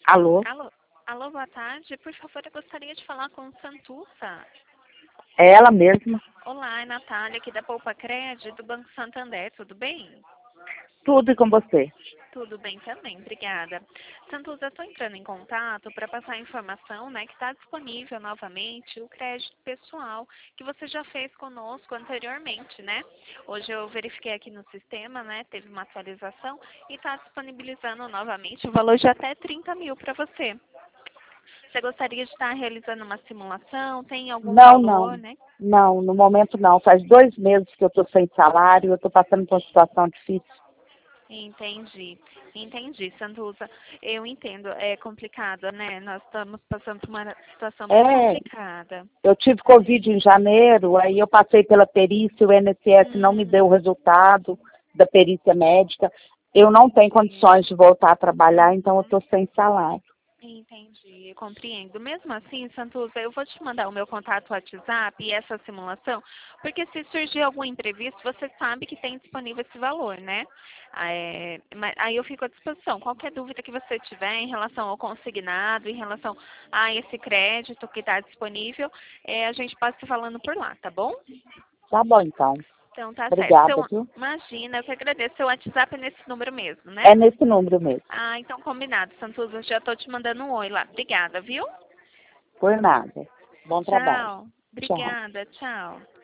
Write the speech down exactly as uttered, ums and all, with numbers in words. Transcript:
Alô? Alô, alô, boa tarde. Por favor, eu gostaria de falar com Santussa. É ela mesma? Olá, é Natália, aqui da Poupa Crédito, do Banco Santander. Tudo bem? Tudo e com você. Tudo bem também, obrigada. Santuza, estou entrando em contato para passar a informação, né, que está disponível novamente o crédito pessoal que você já fez conosco anteriormente, né? Hoje eu verifiquei aqui no sistema, né, teve uma atualização e está disponibilizando novamente o valor de até trinta mil para você. Você gostaria de estar realizando uma simulação? Tem algum Não, valor, não. né? Não, no momento não. Faz dois meses que eu estou sem salário, eu estou passando por uma situação difícil. Entendi, entendi, Santuza. Eu entendo, é complicado, né? Nós estamos passando por uma situação bem É, complicada. eu tive Covid em janeiro, aí eu passei pela perícia, o I N S S não me Hum, deu o resultado da perícia médica. Eu não tenho entendi. condições de voltar a trabalhar, então eu Uhum. estou sem salário. Entendi, compreendo. Mesmo assim, Santuza, eu vou te mandar o meu contato WhatsApp e essa simulação, porque se surgir algum imprevisto, você sabe que tem disponível esse valor, né? É, mas aí eu fico à disposição. Qualquer dúvida que você tiver em relação ao consignado, em relação a esse crédito que está disponível, é, a gente pode se falando por lá, tá bom? Tá bom, então. Então tá certo. Obrigada, Seu, viu? imagina, eu que agradeço. Seu WhatsApp é nesse número mesmo, né? É nesse número mesmo. Ah, então combinado, Santuza. Já tô te mandando um oi lá. Obrigada, viu? Por nada. Bom trabalho. Tchau. Tchau. Obrigada. Tchau.